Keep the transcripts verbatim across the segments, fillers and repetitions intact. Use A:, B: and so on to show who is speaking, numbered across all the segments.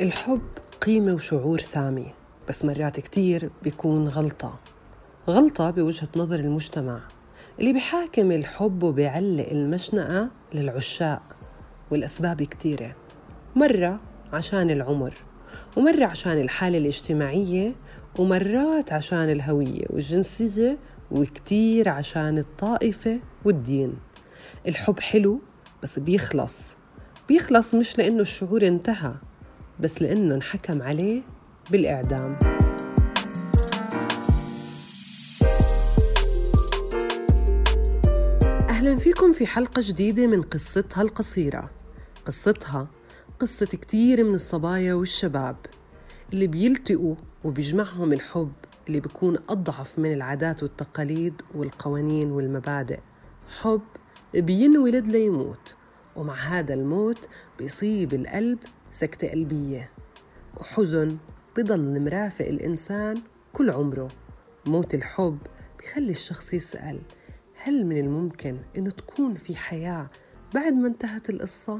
A: الحب قيمة وشعور سامي، بس مرات كتير بيكون غلطة غلطة بوجهة نظر المجتمع اللي بيحاكم الحب وبيعلق المشنقة للعشاق. والأسباب كتيرة، مرة عشان العمر، ومرة عشان الحالة الاجتماعية، ومرات عشان الهوية والجنسية، وكتير عشان الطائفة والدين. الحب حلو بس بيخلص بيخلص مش لأنه الشعور انتهى، بس لأنه انحكم عليه بالإعدام. أهلاً فيكم في حلقة جديدة من قصتها القصيرة. قصتها قصة كتير من الصبايا والشباب اللي بيلتقوا وبيجمعهم الحب اللي بيكون أضعف من العادات والتقاليد والقوانين والمبادئ. حب بينولد ليموت، ومع هذا الموت بيصيب القلب سكتة قلبية وحزن بيضل مرافق الإنسان كل عمره. موت الحب بيخلي الشخص يسأل: هل من الممكن إنه تكون في حياة بعد ما انتهت القصة؟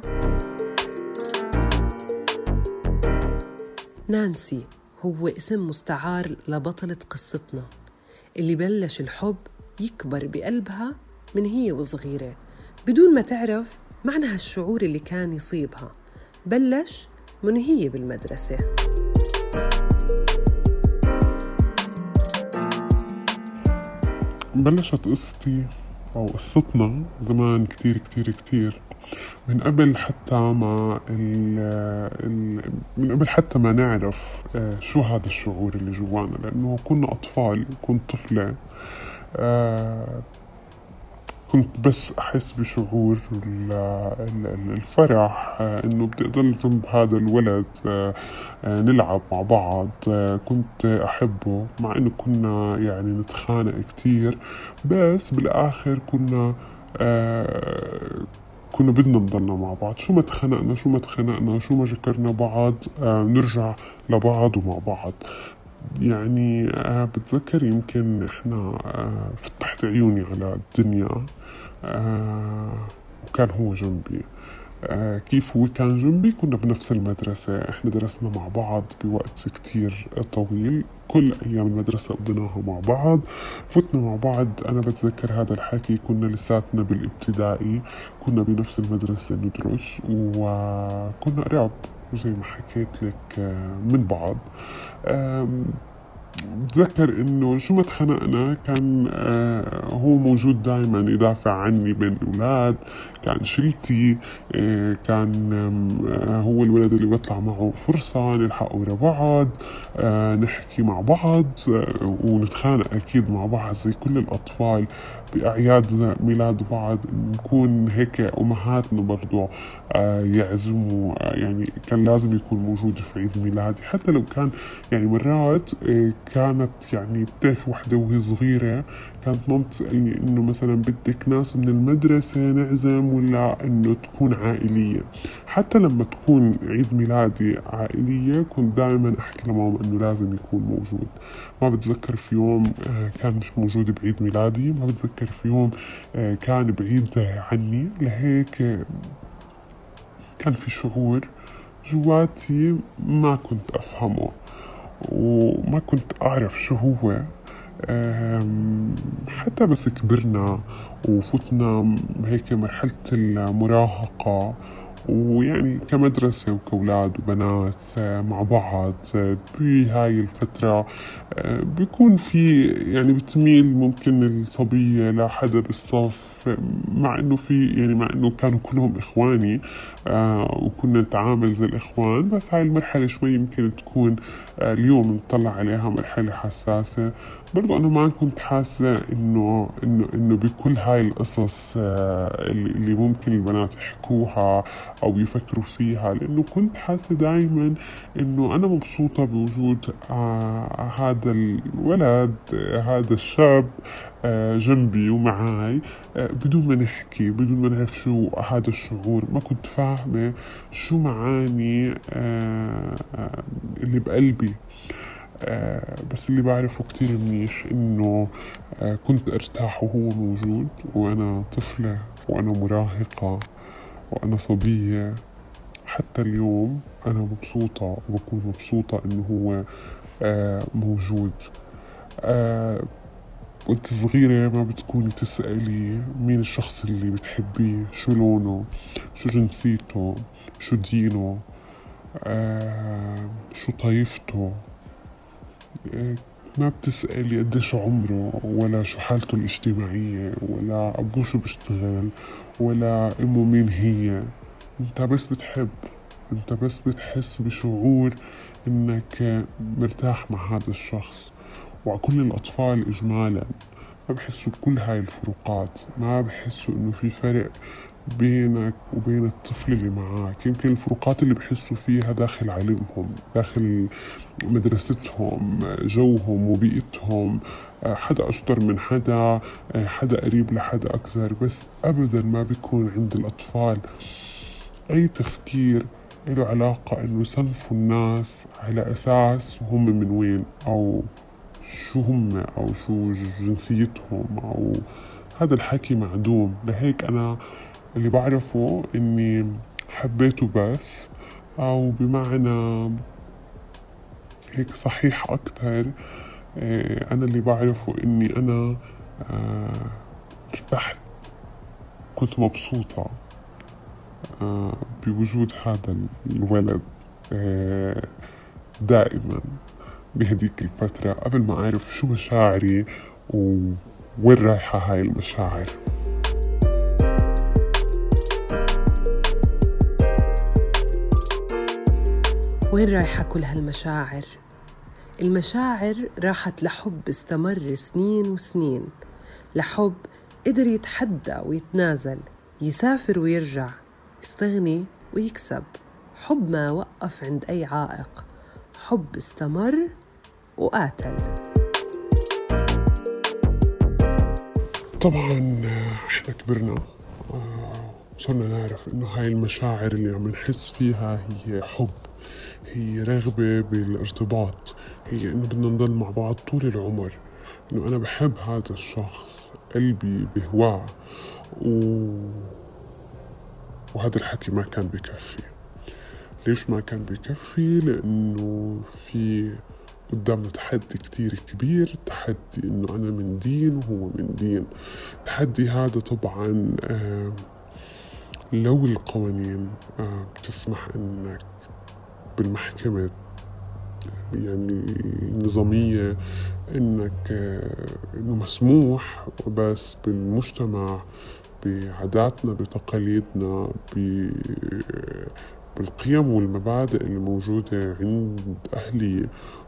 A: نانسي هو اسم مستعار لبطلة قصتنا اللي بلش الحب يكبر بقلبها من هي وصغيرة بدون ما تعرف معنى هالشعور اللي كان يصيبها. بلش من هي بالمدرسة.
B: بلشت قصتي أو قصتنا زمان كتير كتير كتير من قبل حتى ما ال ال من قبل حتى ما نعرف شو هذا الشعور اللي جوانا، لأنه كنا أطفال. كنت طفلة، كنت بس أحس بشعور الفرح إنه بدي أضل جنب هذا الولد، نلعب مع بعض. كنت أحبه مع إنه كنا يعني نتخانق كتير، بس بالآخر كنا كنا بدنا نضلنا مع بعض. شو ما تخانقنا شو ما تخانقنا شو ما جكرنا بعض، نرجع لبعض ومع بعض. يعني آه بتذكر يمكن إحنا آه فتحت عيوني على الدنيا، آه وكان هو جنبي. آه كيف هو كان جنبي؟ كنا بنفس المدرسة، إحنا درسنا مع بعض بوقت كتير طويل، كل أيام المدرسة قضيناها مع بعض، فتنا مع بعض. أنا بتذكر هذا الحكي كنا لساتنا بالابتدائي، كنا بنفس المدرسة ندرس، وكنا قراب زي ما حكيت لك من بعض. بتذكر انه شو ما تخنقنا كان آه هو موجود دائما يدافع عني بين الاولاد. كان شلتي، آه كان آه هو الولد اللي بطلع معه فرصة نلحق ورا بعض، آه نحكي مع بعض، آه ونتخانق اكيد مع بعض زي كل الاطفال بأعياد ميلاد بعض. نكون هيك أمهاتنا برضو آه يعزموا، آه يعني كان لازم يكون موجود في عيد ميلادي، حتى لو كان يعني مرات آه كانت يعني بتعرف وحدة وهي صغيرة كانت ماما تسألني إنه مثلا بدك ناس من المدرسة نعزم ولا إنه تكون عائلية. حتى لما تكون عيد ميلادي عائلية كنت دائما أحكي لماما إنه لازم يكون موجود. ما بتذكر في يوم آه كان مش موجود بعيد ميلادي، ما بتذكر في يوم آه كان بعيد عني. لهيك آه كان في شعور جواتي ما كنت أفهمه وما كنت أعرف شو هو. حتى بس كبرنا وفتنا هيك مرحلة المراهقة، ويعني كمدرسة وكأولاد وبنات مع بعض في هاي الفترة بيكون في يعني بتميل ممكن الصبية لحدا بالصف، مع انه في يعني مع انه كانوا كلهم اخواني وكنا نتعامل زي الاخوان، بس هاي المرحلة شوي يمكن تكون اليوم نطلع عليها مرحلة حساسة. برضو أنا ما كنت حاسة إنه إنه إنه بكل هاي القصص اللي ممكن البنات يحكوها أو يفكروا فيها، لأنه كنت حاسة دايما إنه أنا مبسوطة بوجود آه هذا الولد، آه هذا الشاب آه جنبي ومعاي، آه بدون ما نحكي، بدون ما نعرف شو هذا الشعور. ما كنت فاهمة شو معاني آه آه اللي بقلبي. آه بس اللي بعرفه كتير منيح إنه آه كنت أرتاح وهو موجود، وأنا طفلة وأنا مراهقة وأنا صبية. حتى حتى اليوم أنا مبسوطة وبكون مبسوطة إنه هو آه موجود. آه وانت صغيرة ما بتكوني تسألي مين الشخص اللي بتحبيه، شو لونه، شو جنسيته، شو دينه، آه شو طائفته. آه ما بتسألي قديش عمره، ولا شو حالته الاجتماعية، ولا أبوه شو بيشتغل، ولا أمه مين هي. انت بس بتحب، انت بس بتحس بشعور انك مرتاح مع هذا الشخص. وكل الأطفال إجمالا ما بحسوا بكل هاي الفروقات، ما بحسوا إنه في فرق بينك وبين الطفل اللي معاك. يمكن الفروقات اللي بحسوا فيها داخل علمهم، داخل مدرستهم، جوهم وبيئتهم، حدا أشطر من حدا، حدا قريب لحدا أكثر، بس أبدا ما بيكون عند الأطفال أي تفكير له علاقة إنه يصنفوا الناس على أساس هم من وين، أو شو هم، أو شو جنسيتهم، أو هذا الحكي معدوم. لهيك أنا اللي بعرفه إني حبيته بس، أو بمعنى هيك صحيح أكتر، أنا اللي بعرفه إني أنا ارتحت، كنت مبسوطة بوجود هذا الولد دائما بهديك الفترة، قبل ما أعرف شو مشاعري ووين رايحة هاي المشاعر.
A: وين رايحة كل هالمشاعر؟ المشاعر راحت لحب استمر سنين وسنين، لحب قدر يتحدى ويتنازل، يسافر ويرجع، يستغني ويكسب، حب ما وقف عند أي عائق، حب استمر وقاتل.
B: طبعا احنا كبرنا وصرنا نعرف انه هاي المشاعر اللي عم نحس فيها هي حب، هي رغبة بالارتباط، هي انه بدنا نضل مع بعض طول العمر، انه انا بحب هذا الشخص، قلبي بهواه. و... وهذا الحكي ما كان بكفي. ليش ما كان بكفي؟ لأنه في قدامنا تحدي كتير كبير، تحدي إنه أنا من دين وهو من دين. التحدي هذا طبعا آه لو القوانين آه بتسمح إنك بالمحكمة يعني النظامية إنك آه إنه مسموح، بس بالمجتمع بعاداتنا بتقاليدنا بالقيم والمبادئ اللي موجودة عند أهلي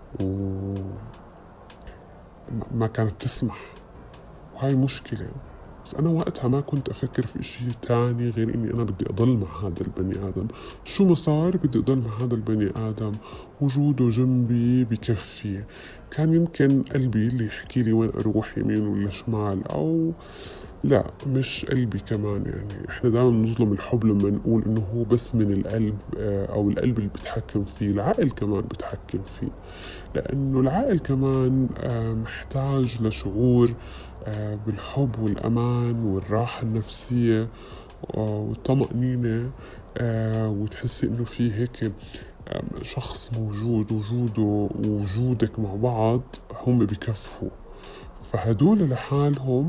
B: وما كانت تسمح، وهاي مشكلة. بس أنا وقتها ما كنت أفكر في إشي تاني غير إني أنا بدي أضل مع هذا البني آدم، شو ما صار بدي أضل مع هذا البني آدم، وجوده جنبي بكفي. كان يمكن قلبي اللي يحكي لي وين أروح، يمين ولا شمال، أو لا مش قلبي كمان. يعني إحنا دائما نظلم الحب لما نقول إنه هو بس من القلب، أو القلب اللي بتحكم فيه، العقل كمان بتحكم فيه، لأنه العقل كمان محتاج لشعور بالحب والأمان والراحة النفسية والطمأنينة، وتحسي إنه في هيك شخص موجود، وجوده ووجودك مع بعض هم بكفوا. فهدول لحالهم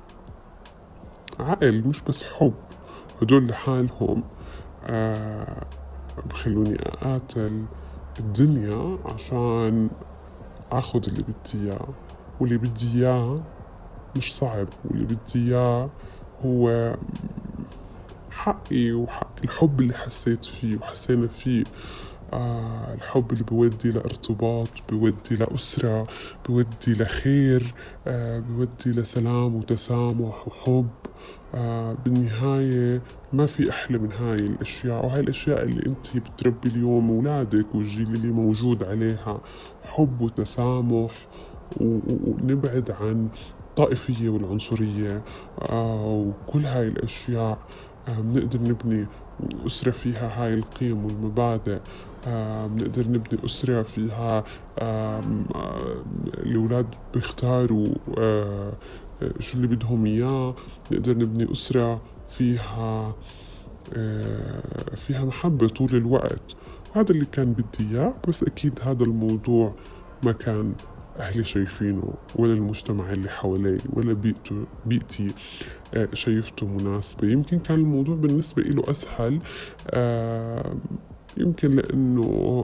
B: عقل، مش بس حب، هدول لحالهم آه بخلوني أقاتل الدنيا عشان أخذ اللي بدي إياه. واللي بدي إياه مش صعب، واللي بدي إياه هو حقي وحق الحب اللي حسيت فيه وحسينا فيه. آه الحب اللي بودي لارتباط، بودي لأسرة، بودي لخير، آه بودي لسلام وتسامح وحب. آه بالنهاية ما في أحلى من هاي الأشياء، وهاي الأشياء اللي أنت بتربي اليوم أولادك والجيل اللي موجود عليها، حب وتسامح، ونبعد عن الطائفية والعنصرية. آه وكل هاي الأشياء آه بنقدر نبني أسرة فيها هاي القيم والمبادئ. آه بنقدر نبني أسرة فيها آه الأولاد بيختاروا آه شو اللي بدهم إياه. نقدر نبني أسرة فيها فيها محبة طول الوقت. هذا اللي كان بدي إياه، بس أكيد هذا الموضوع ما كان أهلي شايفينه، ولا المجتمع اللي حوالي، ولا بيئته بيئتي شايفته مناسبة. يمكن كان الموضوع بالنسبة له أسهل، يمكن لأنه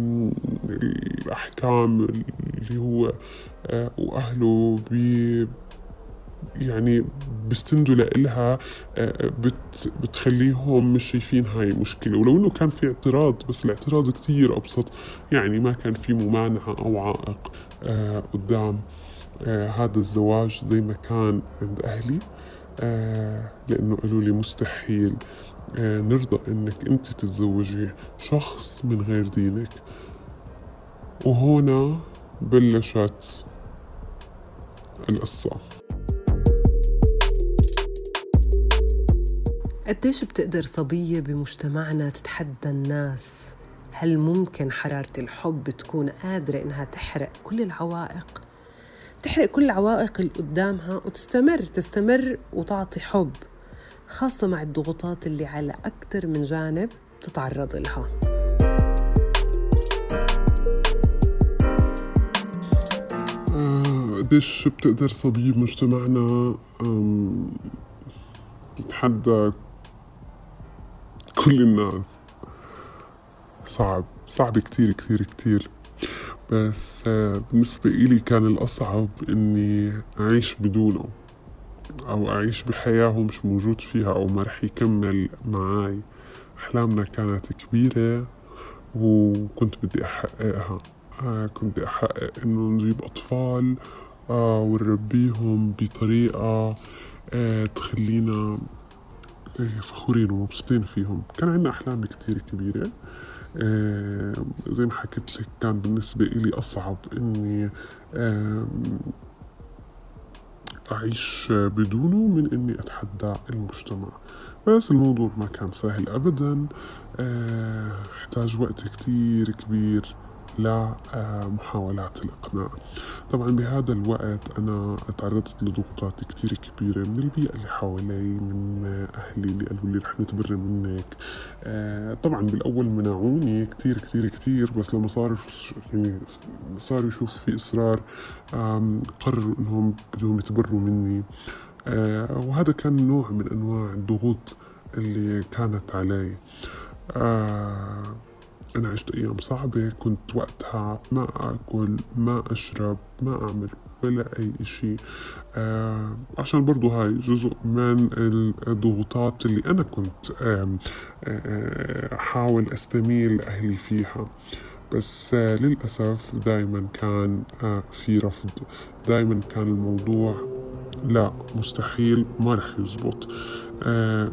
B: الأحكام اللي هو وأهله بي يعني بيستندوا لإلها بت بتخليهم مش شايفين هاي مشكلة، ولو إنه كان في اعتراض، بس الاعتراض كتير أبسط. يعني ما كان في ممانعة أو عائق قدام هذا الزواج زي ما كان عند أهلي، لأنه قالوا لي مستحيل نرضى إنك أنت تتزوجي شخص من غير دينك. وهنا بلشت القصة.
A: قديش بتقدر صبية بمجتمعنا تتحدى الناس؟ هل ممكن حرارة الحب تكون قادرة إنها تحرق كل العوائق؟ تحرق كل العوائق اللي قدامها وتستمر تستمر وتعطي حب، خاصة مع الضغوطات اللي على أكتر من جانب تتعرض لها.
B: قديش بتقدر صبية بمجتمعنا تتحدى كل الناس؟ صعب صعب كتير كتير كتير. بس بالنسبة إلي كان الأصعب إني أعيش بدونه، أو أعيش بحياة هو مش موجود فيها، أو ما رح يكمل معاي. أحلامنا كانت كبيرة وكنت بدي أحققها. آه كنت بدي أحقق إنه نجيب أطفال آه ونربيهم بطريقة آه تخلينا آه فخورين ومبسوطين فيهم. كان عندنا أحلام كتير كبيرة. آه زي ما حكيت لك، كان بالنسبة إلي أصعب إني آه أعيش بدونه من إني أتحدى المجتمع. بس الموضوع ما كان سهل أبدا، آه احتاج وقت كتير كبير لمحاولات الإقناع. طبعا بهذا الوقت أنا تعرضت لضغوطات كتير كبيرة من البيئة اللي حوالي، من أهلي اللي قالوا لي رح نتبرى منك. آه طبعا بالأول منعوني كتير كتير كتير، بس لما صار يعني صار يشوف في إصرار قرروا إنهم بدهم يتبروا مني. آه وهذا كان نوع من أنواع الضغوط اللي كانت علي. آه أنا عشت أيام صعبة، كنت وقتها ما أكل ما أشرب ما أعمل ولا أي إشي، آه عشان برضو هاي جزء من الضغوطات اللي أنا كنت آه آه أحاول أستميل أهلي فيها. بس آه للأسف دايما كان آه في رفض، دايما كان الموضوع لا مستحيل ما رح يزبط. آه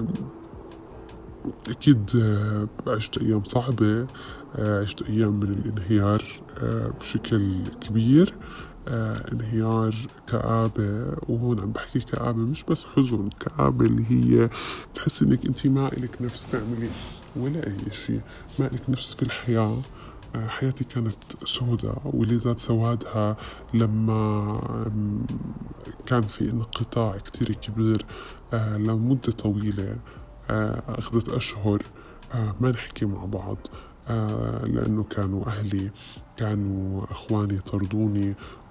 B: أكيد عشت أيام صعبة، عشت أيام من الانهيار بشكل كبير، انهيار، كآبة. وهون عم بحكي كآبة مش بس حزن، كآبة اللي هي تحس إنك أنت ما إلك نفس تعملي ولا أي شيء، ما إلك نفس في الحياة. حياتي كانت سوداء، واللي زاد سوادها لما كان في انقطاع كتير كبير لمدة طويلة، أخذت أشهر ما نحكي مع بعض، لأنه كانوا أهلي كانوا أخواني طردوني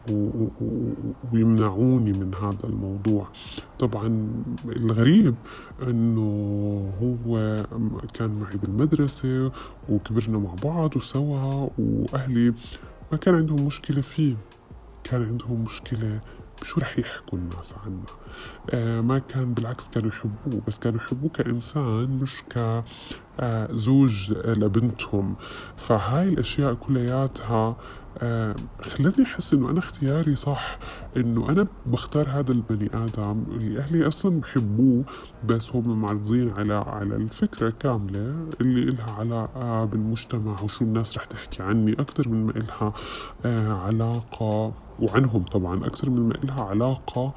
B: ويمنعوني من هذا الموضوع. طبعا الغريب أنه هو كان معي بالمدرسة وكبرنا مع بعض وسوا، وأهلي ما كان عندهم مشكلة فيه، كان عندهم مشكلة شو رح يحكوا الناس عنه. آه ما كان، بالعكس كانوا يحبوه، بس كانوا يحبوه كإنسان مش كزوج لبنتهم. فهاي الأشياء كلياتها آه خلتني أحس إنه أنا اختياري صح، إنه أنا بختار هذا البني آدم اللي أهلي أصلا بحبوه، بس هم معرضين على على الفكرة كاملة اللي إلها علاقة بالمجتمع وشو الناس رح تحكي عني، أكتر من ما إلها آه علاقة، وعنهم طبعا أكثر من ما إلها علاقة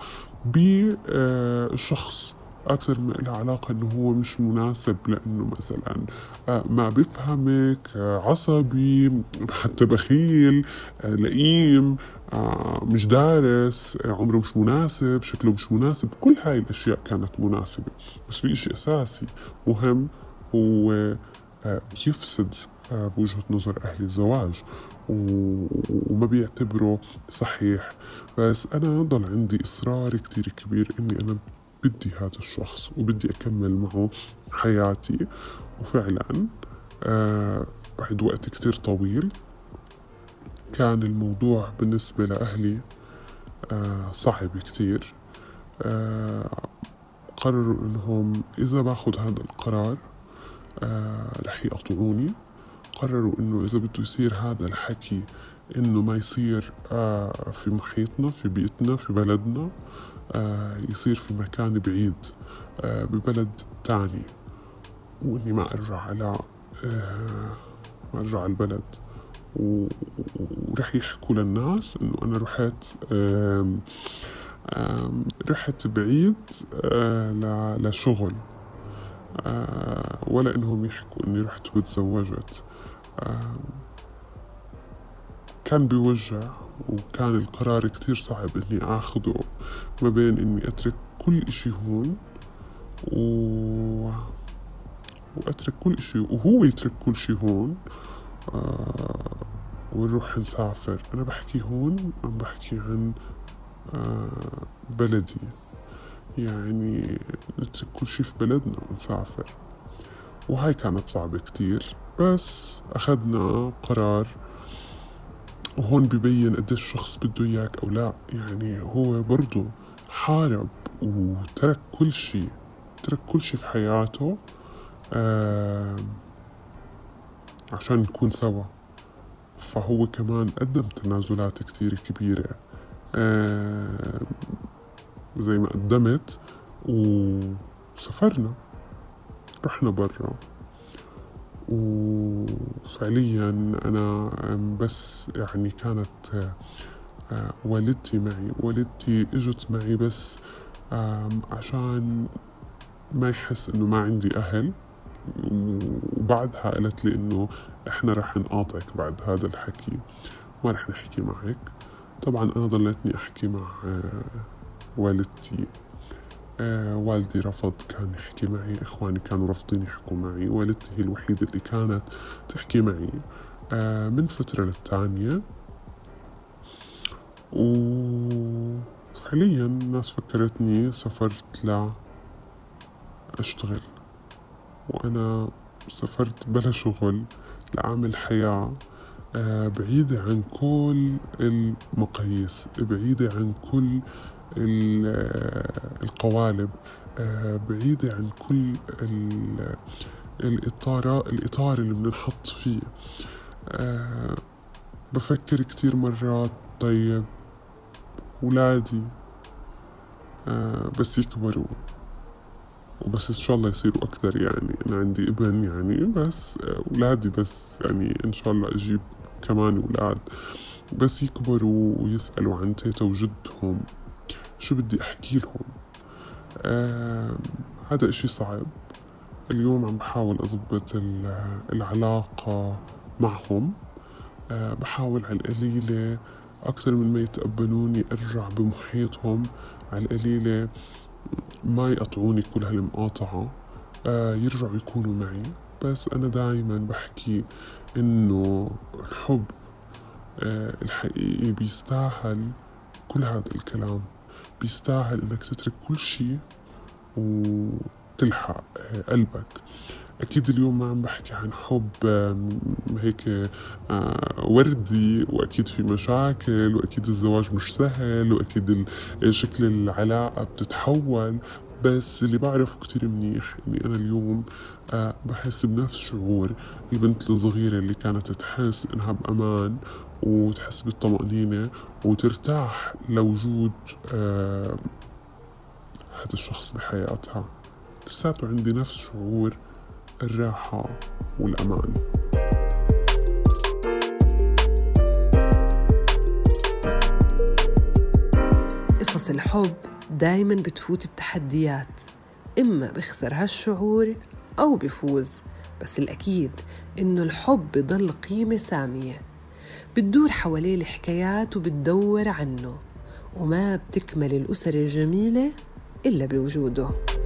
B: بشخص، أكثر ما إلها علاقة إنه هو مش مناسب، لأنه مثلا ما بفهمك، عصبي، حتى بخيل، لئيم، مش دارس، عمره مش مناسب، شكله مش مناسب. كل هاي الأشياء كانت مناسبة، بس في إشي أساسي مهم هو بيفسد بوجهة نظر أهل الزواج وما بيعتبره صحيح. بس أنا ضل عندي إصرار كتير كبير إني أنا بدي هذا الشخص وبدي أكمل معه حياتي. وفعلا آه بعد وقت كتير طويل كان الموضوع بالنسبة لأهلي آه صعب كتير. آه قرروا إنهم إذا باخد هذا القرار آه رح يقطعوني. قرروا إنه إذا بده يصير هذا الحكي إنه ما يصير آه في محيطنا، في بيئتنا، في بلدنا، آه يصير في مكان بعيد آه ببلد تاني، وإني ما أرجع على آه ما أرجع على البلد. ورح يحكوا للناس إنه أنا رحت آم آم رحت بعيد آه لشغل، آه ولا إنهم يحكوا إني رحت وتزوجت. آه كان بيوجع، وكان القرار كتير صعب إني أخذه ما بين إني أترك كل إشي هون و... وأترك كل إشي وهو يترك كل شي هون آه ونروح نسافر. أنا بحكي هون عم بحكي عن آه بلدي، يعني نترك كل شي في بلدنا ونسافر. وهاي كانت صعبة كتير، بس أخذنا قرار. وهون ببين قديش الشخص بده إياك أو لا. يعني هو برضو حارب وترك كل شي، ترك كل شي في حياته آه عشان نكون سوا. فهو كمان قدم تنازلات كتير كبيرة آه زي ما قدمت. وسافرنا، رحنا برا، وفعليا أنا بس يعني كانت والدتي معي. والدتي اجت معي بس عشان ما يحس إنه ما عندي أهل. وبعدها قالت لي إنه إحنا رح نقاطعك بعد هذا الحكي، ما رح نحكي معك. طبعا أنا ضليتني أحكي مع والدتي. آه والدي رفض كان يحكي معي، إخواني كانوا رافضين يحكوا معي. والدتي هي الوحيدة اللي كانت تحكي معي آه من فترة للتانية. وفعليا الناس فكرتني سافرت لا أشتغل، وأنا سافرت بلا شغل لأعمل حياة آه بعيدة عن كل المقاييس، بعيدة عن كل القوالب، بعيدة عن كل الإطار الإطار اللي بنحط فيه. بفكر كتير مرات طيب أولادي بس يكبروا، وبس إن شاء الله يصيروا أكثر. يعني أنا عندي ابن يعني، بس أولادي بس يعني إن شاء الله أجيب كمان أولاد بس يكبروا ويسألوا عن تيتا وجدهم شو بدي أحكي لهم. آه هذا إشي صعب. اليوم عم بحاول أضبط العلاقة معهم. آه بحاول على القليلة أكثر من ما يتقبلوني أرجع بمحيطهم، على القليلة ما يقطعوني كل هالمقاطعة، آه يرجعوا يكونوا معي. بس أنا دايما بحكي إنه الحب آه الحقيقي بيستاهل كل هذا الكلام، بيستاهل إنك تترك كل شيء وتلحق قلبك. أكيد اليوم ما عم بحكي عن حب هيك وردي، وأكيد في مشاكل، وأكيد الزواج مش سهل، وأكيد شكل العلاقة بتتحول. بس اللي بعرفه كتير منيح إني أنا اليوم بحس بنفس شعور البنت الصغيرة اللي كانت تحس إنها بأمان وتحس بالطمأنينة وترتاح لوجود آه هذا الشخص بحياتها. لساته عندي نفس شعور الراحة والأمان.
A: قصص الحب دايما بتفوت بتحديات، إما بخسر هالشعور أو بفوز، بس الأكيد إنه الحب بضل قيمة سامية بتدور حواليه الحكايات وبتدور عنه، وما بتكمل الأسر الجميلة إلا بوجوده.